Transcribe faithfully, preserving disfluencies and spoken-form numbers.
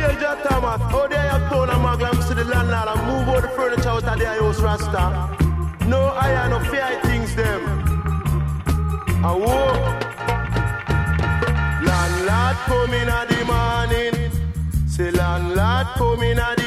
Here, John Thomas, how there you turn a maglam to the landlord and move all the furniture out of their house, Rasta. No iron, no fear things them. And whoa, landlord come in at the morning. Say landlord come in at the